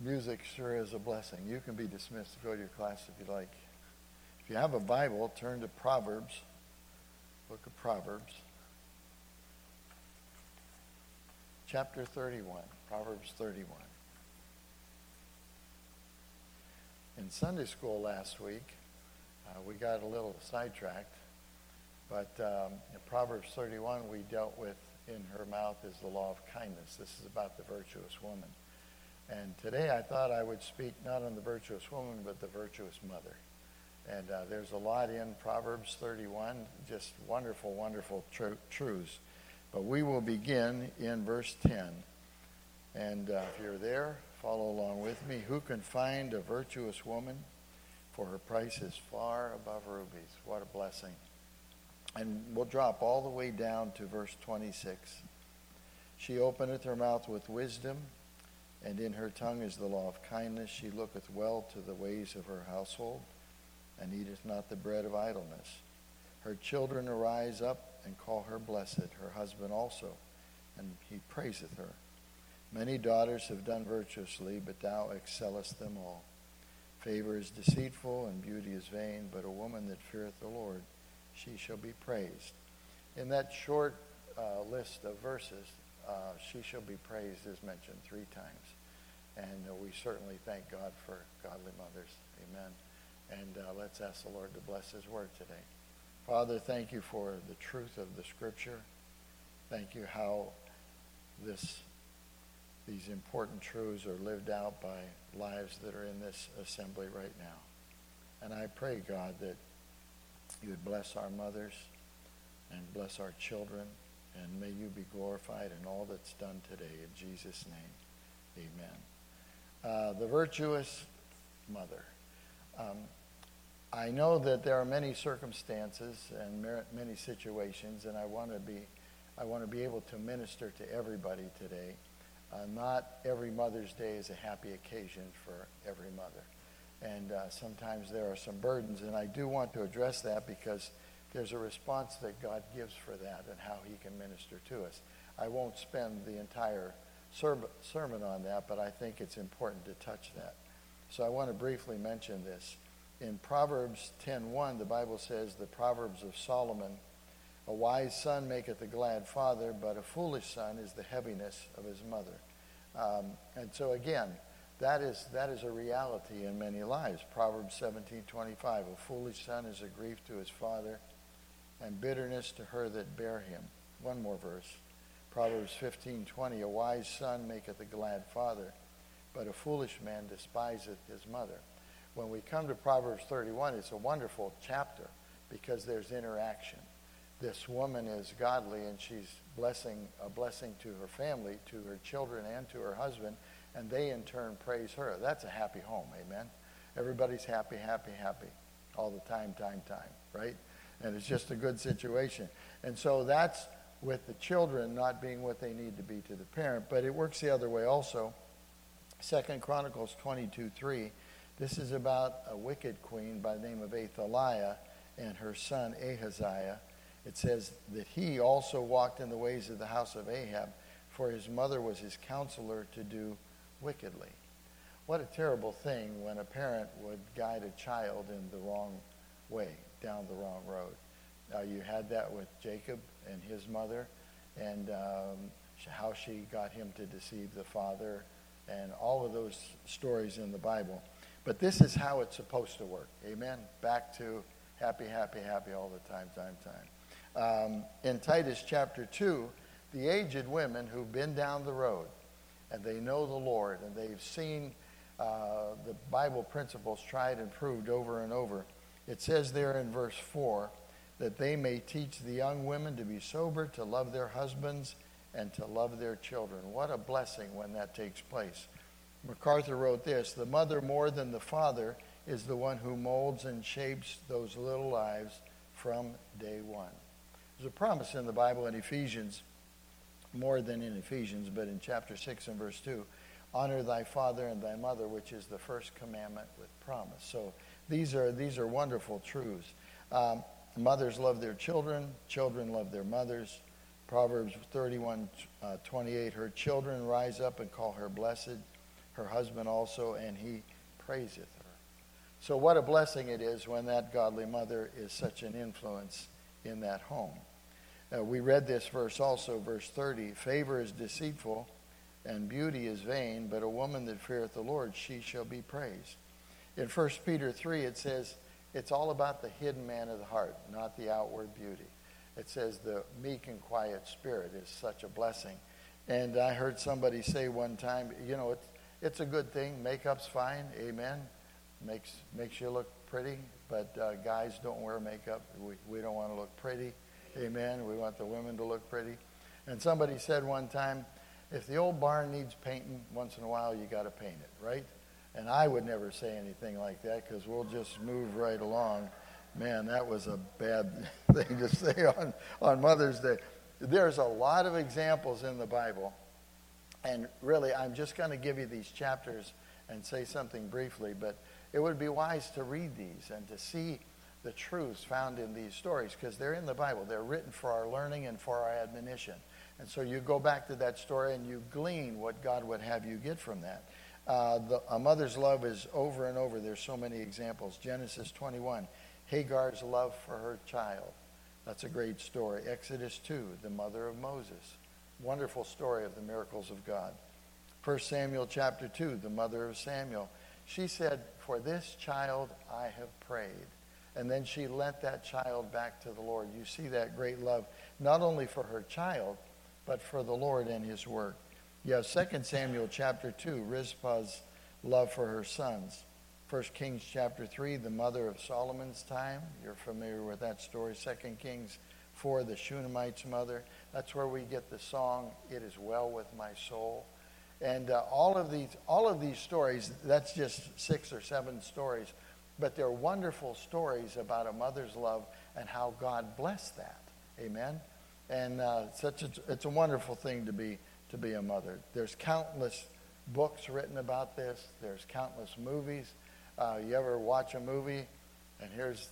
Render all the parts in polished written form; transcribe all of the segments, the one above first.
Music sure is a blessing. You can be dismissed to go to your class if you like. If you have a Bible, turn to Proverbs, book of Proverbs, chapter 31, Proverbs 31. In Sunday school last week, we got a little sidetracked, but in Proverbs 31 we dealt with, in her mouth is the law of kindness. This is about the virtuous woman. And today I thought I would speak not on the virtuous woman, but the virtuous mother. And there's a lot in Proverbs 31, just wonderful, wonderful truths. But we will begin in verse 10. And if you're there, follow along with me. Who can find a virtuous woman? For her price is far above rubies. What a blessing. And we'll drop all the way down to verse 26. She openeth her mouth with wisdom, and in her tongue is the law of kindness. She looketh well to the ways of her household, and eateth not the bread of idleness. Her children arise up and call her blessed, her husband also, and he praiseth her. Many daughters have done virtuously, but thou excellest them all. Favor is deceitful, and beauty is vain, but a woman that feareth the Lord, she shall be praised. In that short list of verses, she shall be praised is mentioned 3 times. And we certainly thank God for godly mothers. Amen. And let's ask the Lord to bless his word today. Father, thank you for the truth of the scripture. Thank you how these important truths are lived out by lives that are in this assembly right now. And I pray, God, that you would bless our mothers and bless our children, and may you be glorified in all that's done today. In Jesus' name, amen. The virtuous mother. I know that there are many circumstances and many situations, and I want to be able to minister to everybody today. Not every Mother's Day is a happy occasion for every mother. And sometimes there are some burdens, and I do want to address that because there's a response that God gives for that and how he can minister to us. I won't spend the entire sermon on that, but I think it's important to touch that. So I want to briefly mention this. In Proverbs 10:1, the Bible says, the Proverbs of Solomon, a wise son maketh a glad father, but a foolish son is the heaviness of his mother. And so again, that is a reality in many lives. Proverbs 17:25, a foolish son is a grief to his father, and bitterness to her that bare him. One more verse. Proverbs 15:20, a wise son maketh a glad father, but a foolish man despiseth his mother. When we come to Proverbs 31, it's a wonderful chapter because there's interaction. This woman is godly, and she's a blessing to her family, to her children, and to her husband, and they in turn praise her. That's a happy home, amen? Everybody's happy, happy, happy all the time, right? And it's just a good situation. And so that's with the children not being what they need to be to the parent, but it works the other way also. 2 Chronicles 22:3, this is about a wicked queen by the name of Athaliah and her son Ahaziah. It says that he also walked in the ways of the house of Ahab, for his mother was his counselor to do wickedly. What a terrible thing when a parent would guide a child in the wrong way, down the wrong road. You had that with Jacob and his mother, and how she got him to deceive the father, and all of those stories in the Bible. But this is how it's supposed to work. Amen? Back to happy, happy, happy all the time. In Titus chapter 2, the aged women who've been down the road, and they know the Lord, and they've seen the Bible principles tried and proved over and over. It says there in verse 4 that they may teach the young women to be sober, to love their husbands, and to love their children. What a blessing when that takes place. MacArthur wrote this, the mother more than the father is the one who molds and shapes those little lives from day one. There's a promise in the Bible in Ephesians, more than in Ephesians, but in chapter 6 and verse 2, honor thy father and thy mother, which is the first commandment with promise. So these are wonderful truths. Mothers love their children, children love their mothers. Proverbs 31:28, her children rise up and call her blessed. her husband also, and he praiseth her. So what a blessing it is when that godly mother is such an influence in that home. We read this verse also, verse 30. Favor is deceitful, and beauty is vain, but a woman that feareth the Lord, she shall be praised. In 1 Peter 3, it says, it's all about the hidden man of the heart, not the outward beauty. It says the meek and quiet spirit is such a blessing. And I heard somebody say one time, it's a good thing. Makeup's fine, amen. Makes you look pretty, but guys don't wear makeup. We don't want to look pretty, amen. We want the women to look pretty. And somebody said one time, if the old barn needs painting, once in a while you got to paint it, right? And I would never say anything like that because we'll just move right along. Man, that was a bad thing to say on Mother's Day. There's a lot of examples in the Bible. And really, I'm just going to give you these chapters and say something briefly. But it would be wise to read these and to see the truths found in these stories because they're in the Bible. They're written for our learning and for our admonition. And so you go back to that story and you glean what God would have you get from that. A mother's love is over and over. There's so many examples. Genesis 21, Hagar's love for her child. That's a great story. Exodus 2, the mother of Moses. Wonderful story of the miracles of God. 1 Samuel chapter 2, the mother of Samuel. She said, for this child I have prayed. And then she lent that child back to the Lord. You see that great love, not only for her child, but for the Lord and his work. You have 2 Samuel chapter 2, Rizpah's love for her sons. 1 Kings chapter 3, the mother of Solomon's time. You're familiar with that story. 2 Kings 4, the Shunammite's mother. That's where we get the song, It Is Well With My Soul. And all of these stories, that's just 6 or 7 stories, but they're wonderful stories about a mother's love and how God blessed that. Amen? And it's a wonderful thing to be a mother. There's countless books written about this. There's countless movies. You ever watch a movie? And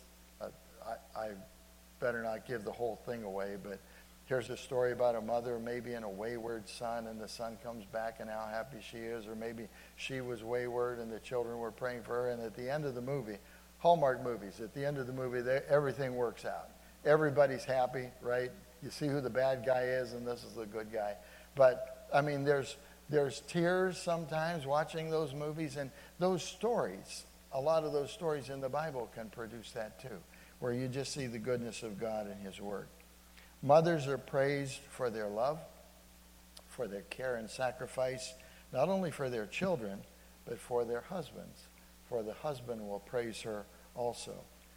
I better not give the whole thing away, but here's a story about a mother maybe in a wayward son, and the son comes back and how happy she is, or maybe she was wayward and the children were praying for her, and at the end of the movie, Hallmark movies, at the end of the movie, everything works out. Everybody's happy, right? You see who the bad guy is, and this is the good guy. But, I mean, there's tears sometimes watching those movies, and those stories, a lot of those stories in the Bible can produce that too, where you just see the goodness of God and his work. Mothers are praised for their love, for their care and sacrifice, not only for their children, but for their husbands. For the husband will praise her also.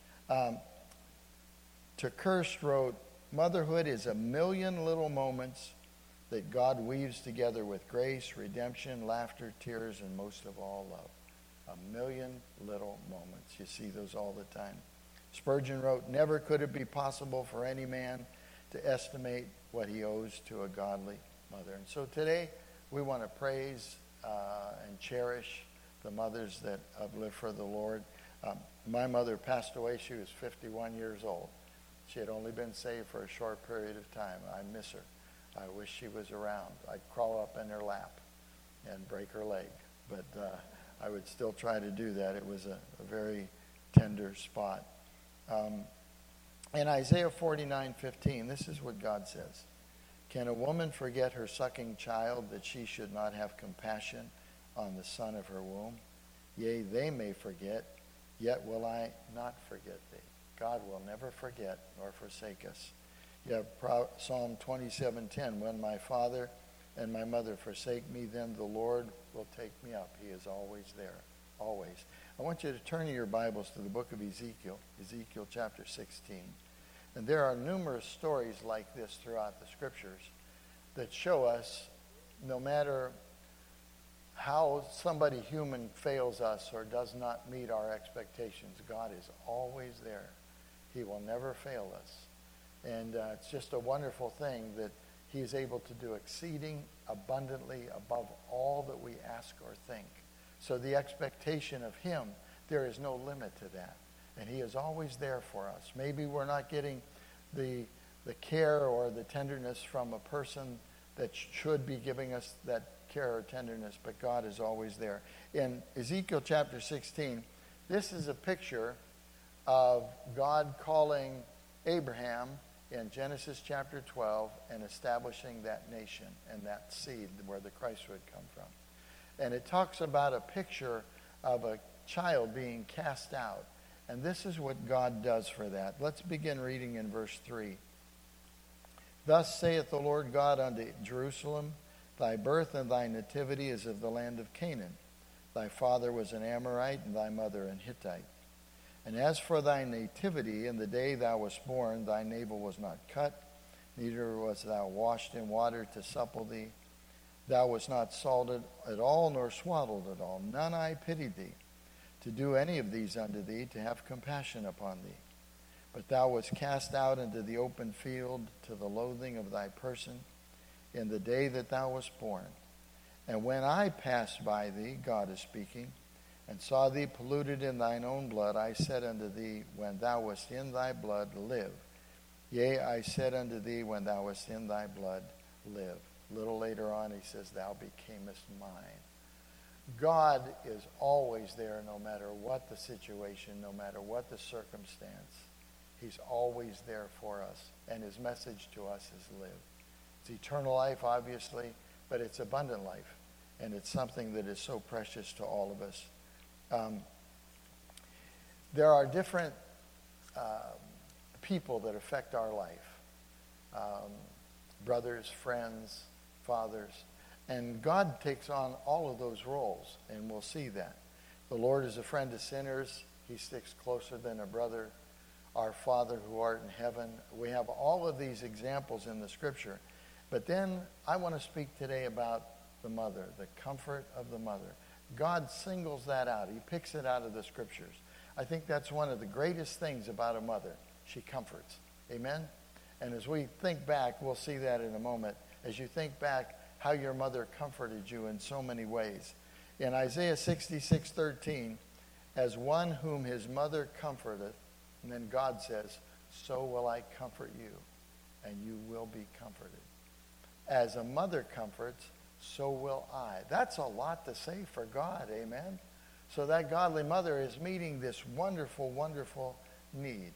TeKirst wrote, motherhood is a million little moments that God weaves together with grace, redemption, laughter, tears, and most of all, love. A million little moments. You see those all the time. Spurgeon wrote, never could it be possible for any man to estimate what he owes to a godly mother. And so today, we want to praise and cherish the mothers that have lived for the Lord. My mother passed away. She was 51 years old. She had only been saved for a short period of time. I miss her. I wish she was around. I'd crawl up in her lap and break her leg. But I would still try to do that. It was a very tender spot. In Isaiah 49:15, this is what God says. Can a woman forget her sucking child that she should not have compassion on the son of her womb? Yea, they may forget, yet will I not forget thee. God will never forget nor forsake us. You have Psalm 27:10, when my father and my mother forsake me, then the Lord will take me up. He is always there, always. I want you to turn in your Bibles to the book of Ezekiel, Ezekiel chapter 16. And there are numerous stories like this throughout the scriptures that show us no matter how somebody human fails us or does not meet our expectations, God is always there. He will never fail us. And it's just a wonderful thing that he is able to do exceeding abundantly above all that we ask or think. So the expectation of him, there is no limit to that. And he is always there for us. Maybe we're not getting the care or the tenderness from a person that should be giving us that care or tenderness, but God is always there. In Ezekiel chapter 16, this is a picture of God calling Abraham in Genesis chapter 12 and establishing that nation and that seed where the Christ would come from. And it talks about a picture of a child being cast out. And this is what God does for that. Let's begin reading in verse 3. Thus saith the Lord God unto Jerusalem, thy birth and thy nativity is of the land of Canaan. Thy father was an Amorite, and thy mother an Hittite. And as for thy nativity, in the day thou wast born, thy navel was not cut, neither was thou washed in water to supple thee. Thou wast not salted at all, nor swaddled at all. None I pitied thee, to do any of these unto thee, to have compassion upon thee. But thou wast cast out into the open field, to the loathing of thy person, in the day that thou wast born. And when I passed by thee, God is speaking, and saw thee polluted in thine own blood, I said unto thee, when thou wast in thy blood, live. Yea, I said unto thee, when thou wast in thy blood, live. A little later on, he says, thou becamest mine. God is always there no matter what the situation, no matter what the circumstance. He's always there for us. And his message to us is live. It's eternal life, obviously, but it's abundant life. And it's something that is so precious to all of us. There are different people that affect our life. Brothers, friends, fathers. And God takes on all of those roles, and we'll see that. The Lord is a friend to sinners. He sticks closer than a brother. Our Father who art in heaven. We have all of these examples in the Scripture. But then I want to speak today about the mother, the comfort of the mother. God singles that out. He picks it out of the Scriptures. I think that's one of the greatest things about a mother. She comforts. Amen? And as we think back, we'll see that in a moment. As you think back, how your mother comforted you in so many ways. In Isaiah 66:13, as one whom his mother comforteth, and then God says, so will I comfort you, and you will be comforted. As a mother comforts, so will I. That's a lot to say for God, amen? So that godly mother is meeting this wonderful, wonderful need.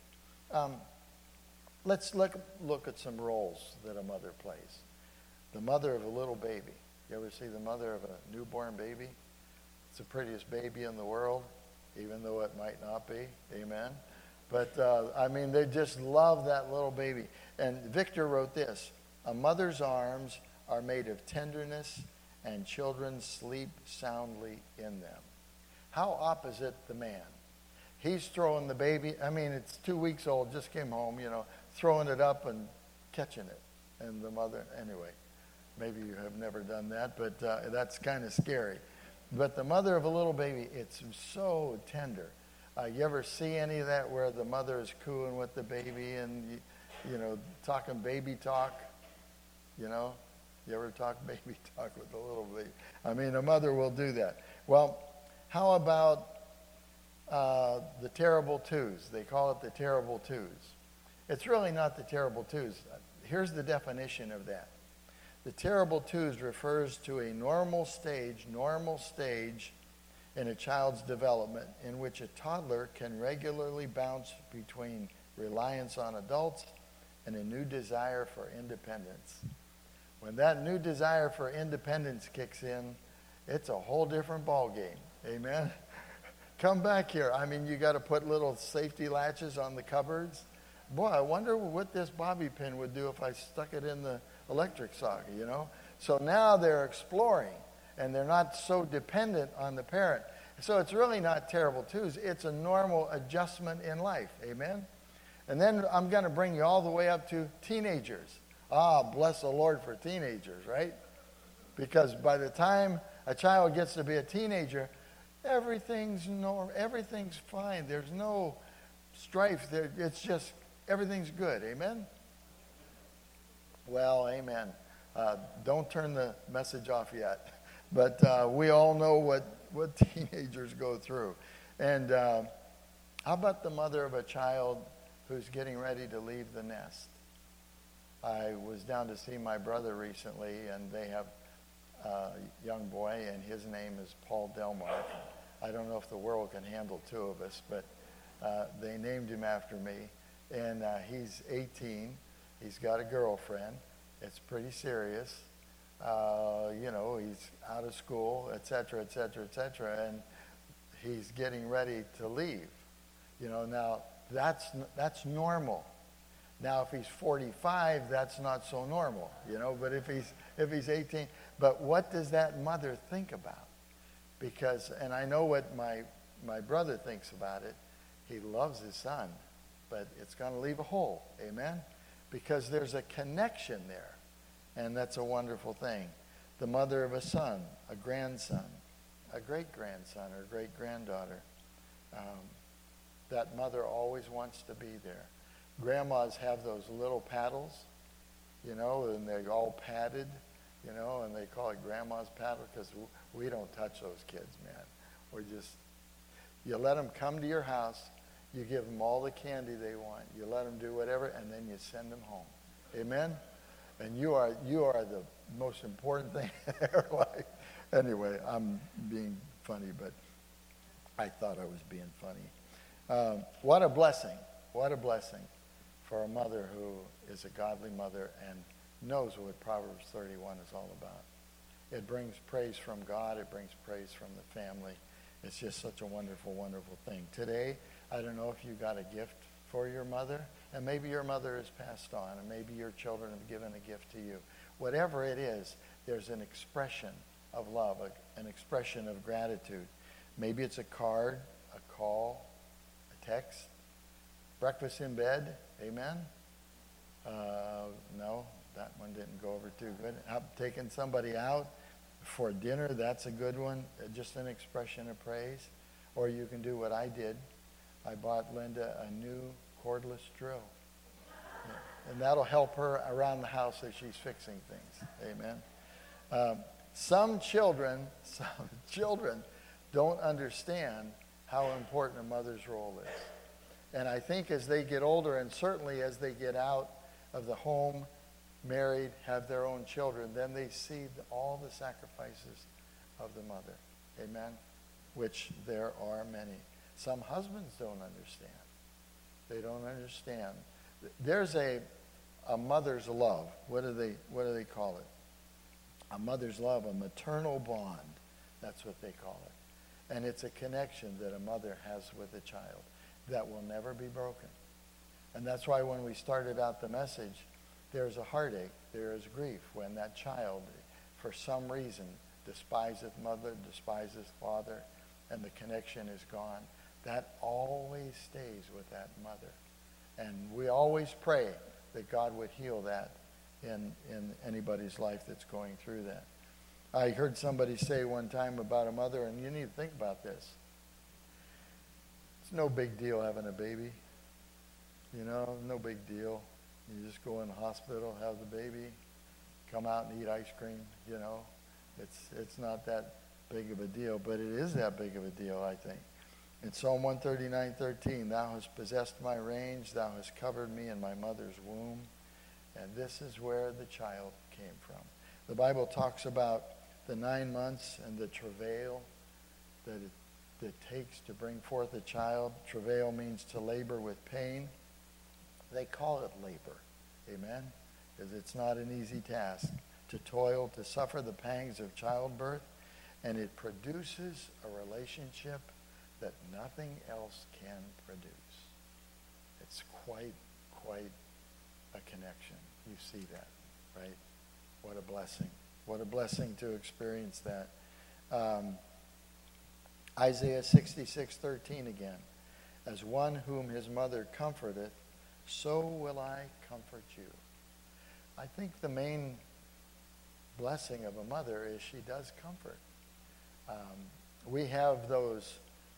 Let's look at some roles that a mother plays. The mother of a little baby. You ever see the mother of a newborn baby? It's the prettiest baby in the world, even though it might not be. Amen? But, they just love that little baby. And Victor wrote this, a mother's arms are made of tenderness, and children sleep soundly in them. How opposite the man. He's throwing the baby, it's 2 weeks old, just came home, throwing it up and catching it. And the mother, anyway. Maybe you have never done that, but that's kind of scary. But the mother of a little baby, it's so tender. You ever see any of that where the mother is cooing with the baby and, talking baby talk? You ever talk baby talk with the little baby? A mother will do that. Well, how about the terrible twos? They call it the terrible twos. It's really not the terrible twos. Here's the definition of that. The terrible twos refers to a normal stage in a child's development in which a toddler can regularly bounce between reliance on adults and a new desire for independence. When that new desire for independence kicks in, it's a whole different ball game. Amen? Come back here. You got to put little safety latches on the cupboards. Boy, I wonder what this bobby pin would do if I stuck it in the electric socket, So now they're exploring, and they're not so dependent on the parent. So it's really not terrible twos. It's a normal adjustment in life. Amen? And then I'm going to bring you all the way up to teenagers. Bless the Lord for teenagers, right? Because by the time a child gets to be a teenager, everything's normal. Everything's fine. There's no strife. It's just everything's good. Amen? Well, amen. Don't turn the message off yet. But we all know what teenagers go through. And how about the mother of a child who's getting ready to leave the nest? I was down to see my brother recently, and they have young boy, and his name is Paul Delmark. I don't know if the world can handle two of us, but they named him after me. And he's 18. He's got a girlfriend. It's pretty serious. He's out of school, et cetera, et cetera, et cetera, and he's getting ready to leave. Now that's normal. Now, if he's 45, that's not so normal, but if he's 18, but what does that mother think about? Because, and I know what my brother thinks about it. He loves his son, but it's going to leave a hole, amen? Because there's a connection there, and that's a wonderful thing. The mother of a son, a grandson, a great-grandson or great-granddaughter, that mother always wants to be there. Grandmas have those little paddles, and they're all padded, and they call it grandma's paddle because we don't touch those kids, man. You let them come to your house, you give them all the candy they want, you let them do whatever, and then you send them home. Amen? And you are the most important thing in their life. Anyway, I'm being funny, but I thought I was being funny. What a blessing. What a blessing for a mother who is a godly mother and knows what Proverbs 31 is all about. It brings praise from God. It brings praise from the family. It's just such a wonderful, wonderful thing. Today, I don't know if you got a gift for your mother, and maybe your mother has passed on, and maybe your children have given a gift to you. Whatever it is, there's an expression of love, an expression of gratitude. Maybe it's a card, a call, a text, breakfast in bed, amen? No, that one didn't go over too good. Taking somebody out for dinner, that's a good one, just an expression of praise. Or you can do what I did. I bought Linda a new cordless drill. And that'll help her around the house as she's fixing things. Amen. Some children don't understand how important a mother's role is. And I think as they get older, and certainly as they get out of the home, married, have their own children, then they see all the sacrifices of the mother. Amen? Which there are many. Some husbands don't understand. They don't understand. There's a mother's love. What do they call it? A mother's love, a maternal bond. That's what they call it. And it's a connection that a mother has with a child that will never be broken. And that's why when we started out the message, there's a heartache, there is grief when that child, for some reason, despiseth mother, despises father, and the connection is gone. That always stays with that mother. And we always pray that God would heal that in anybody's life that's going through that. I heard somebody say one time about a mother, and you need to think about this. It's no big deal having a baby. No big deal. You just go in the hospital, have the baby, come out and eat ice cream, It's not that big of a deal, but it is that big of a deal, I think. In Psalm 139:13, thou hast possessed my range, thou hast covered me in my mother's womb, and this is where the child came from. The Bible talks about the 9 months and the travail that it takes to bring forth a child. Travail means to labor with pain. They call it labor, amen? Because it's not an easy task to toil, to suffer the pangs of childbirth, and it produces a relationship that nothing else can produce. It's quite a connection. You see that, right? What a blessing. What a blessing to experience that. Isaiah 66:13 again. As one whom his mother comforteth, so will I comfort you. I think the main blessing of a mother is she does comfort. We have those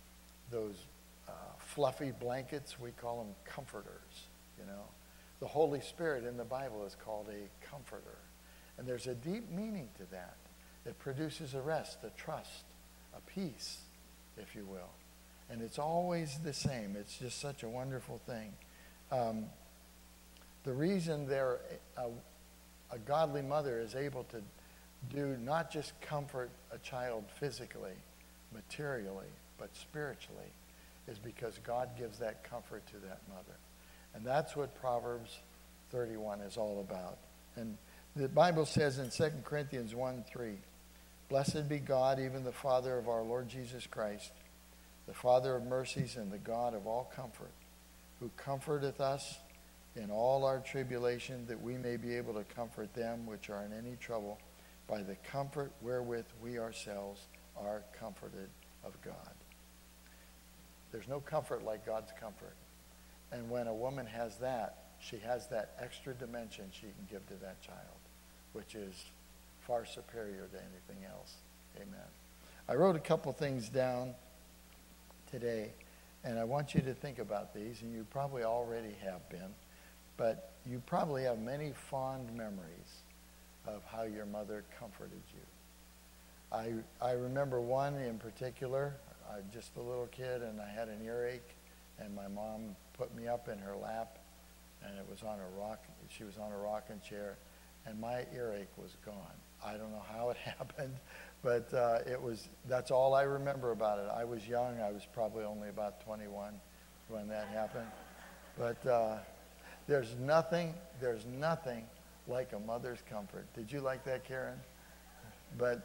fluffy blankets. We call them comforters, The Holy Spirit in the Bible is called a comforter. And there's a deep meaning to that. It produces a rest, a trust, a peace, if you will. And it's always the same. It's just such a wonderful thing. The reason a godly mother is able to do not just comfort a child physically, materially, but spiritually, is because God gives that comfort to that mother. And that's what Proverbs 31 is all about. And the Bible says in 2 Corinthians 1:3, "Blessed be God, even the Father of our Lord Jesus Christ, the Father of mercies and the God of all comfort, who comforteth us in all our tribulation, that we may be able to comfort them which are in any trouble by the comfort wherewith we ourselves are comforted of God." There's no comfort like God's comfort. And when a woman has that, she has that extra dimension she can give to that child, which is far superior to anything else. Amen. I wrote a couple things down today, and I want you to think about these, and you probably already have been, but you probably have many fond memories of how your mother comforted you. I remember one in particular. I was just a little kid, and I had an earache, and my mom put me up in her lap, and it was on a rock. She was on a rocking chair, and my earache was gone. I don't know how it happened, but that's all I remember about it. I was young. I was probably only about 21 when that happened. But there's nothing like a mother's comfort. Did you like that, Karen? But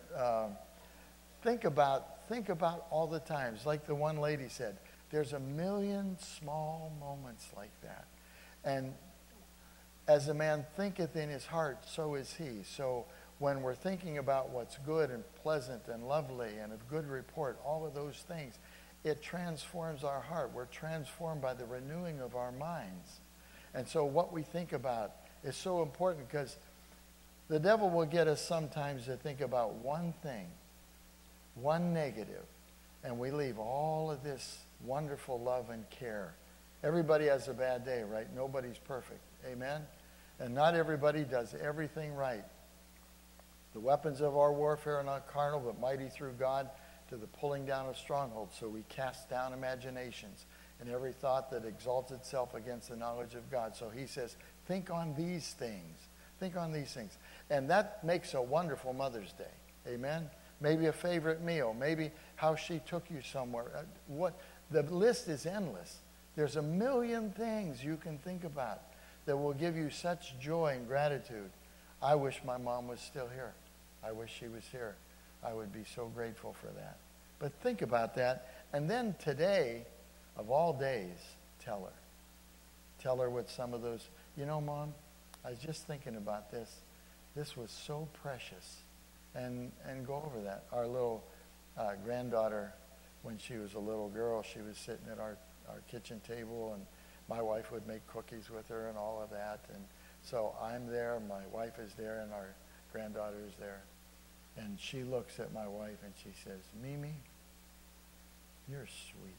think about all the times, like the one lady said, there's a million small moments like that. And as a man thinketh in his heart, so is he. So when we're thinking about what's good and pleasant and lovely and of good report, all of those things, it transforms our heart. We're transformed by the renewing of our minds. And so what we think about is so important, because the devil will get us sometimes to think about one thing, one negative, and we leave all of this wonderful love and care. Everybody has a bad day, right? Nobody's perfect. Amen? And not everybody does everything right. The weapons of our warfare are not carnal, but mighty through God to the pulling down of strongholds. So we cast down imaginations and every thought that exalts itself against the knowledge of God. So he says, think on these things. Think on these things. And that makes a wonderful Mother's Day. Amen? Maybe a favorite meal. Maybe how she took you somewhere. The list is endless. There's a million things you can think about that will give you such joy and gratitude. I wish my mom was still here. I wish she was here. I would be so grateful for that. But think about that. And then today, of all days, tell her. Tell her what some of those, Mom, I was just thinking about this. This was so precious. And go over that. Our little granddaughter, when she was a little girl, she was sitting at our kitchen table, and my wife would make cookies with her and all of that. And so I'm there, my wife is there, and our granddaughter is there. And she looks at my wife and she says, "Mimi, you're sweet."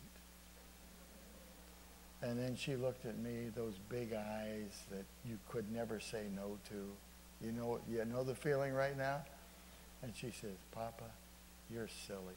And then she looked at me, those big eyes that you could never say no to. You know the feeling right now? And she says, "Papa, you're silly."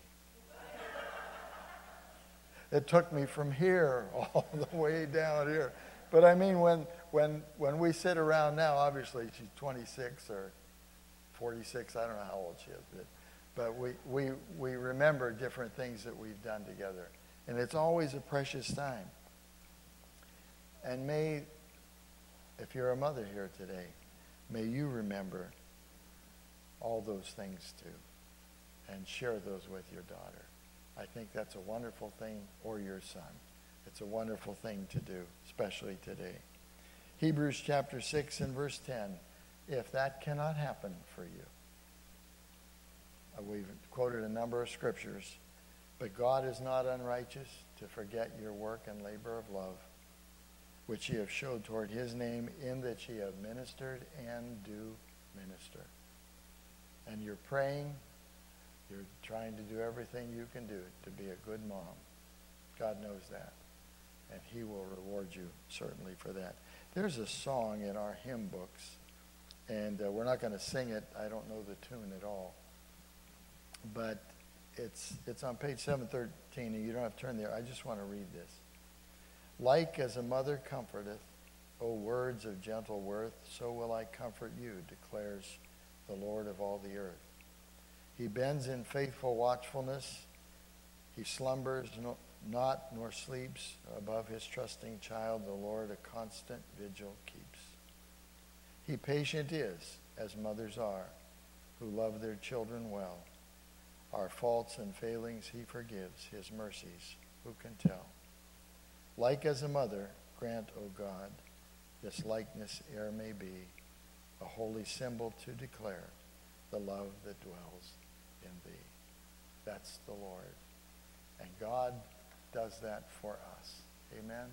It took me from here all the way down here. But I mean, when we sit around now, obviously she's 26 or 46, I don't know how old she is, but we remember different things that we've done together. And it's always a precious time. And if you're a mother here today, may you remember all those things too, and share those with your daughter. I think that's a wonderful thing, or your son. It's a wonderful thing to do, especially today. Hebrews chapter 6 and verse 10, if that cannot happen for you. We've quoted a number of scriptures, but God is not unrighteous to forget your work and labor of love, which ye have showed toward his name, in that ye have ministered and do minister. And you're praying, you're trying to do everything you can do to be a good mom. God knows that. And he will reward you certainly for that. There's a song in our hymn books, and we're not going to sing it. I don't know the tune at all. But it's on page 713, and you don't have to turn there. I just want to read this. Like as a mother comforteth, O words of gentle worth, so will I comfort you, declares the Lord of all the earth. He bends in faithful watchfulness. He slumbers not nor sleeps. Above his trusting child, the Lord a constant vigil keeps. He patient is, as mothers are, who love their children well. Our faults and failings he forgives, his mercies who can tell? Like as a mother, grant, O God, this likeness e'er may be, a holy symbol to declare the love that dwells in thee. That's the Lord. And God does that for us. Amen.